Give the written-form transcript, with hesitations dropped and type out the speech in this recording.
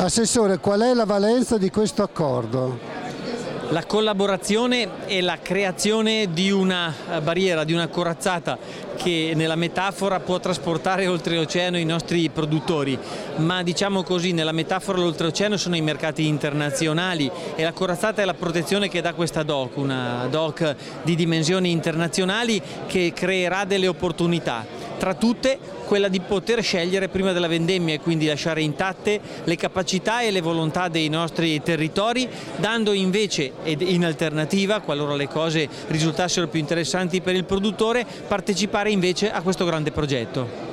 Assessore, qual è la valenza di questo accordo? La collaborazione e la creazione di una barriera, di una corazzata che nella metafora può trasportare oltreoceano i nostri produttori, ma diciamo così, nella metafora l'oltreoceano sono i mercati internazionali e la corazzata è la protezione che dà questa DOC, una DOC di dimensioni internazionali che creerà delle opportunità, tra tutte quella di poter scegliere prima della vendemmia e quindi lasciare intatte le capacità e le volontà dei nostri territori, dando invece ed in alternativa, qualora le cose risultassero più interessanti per il produttore, partecipare invece a questo grande progetto.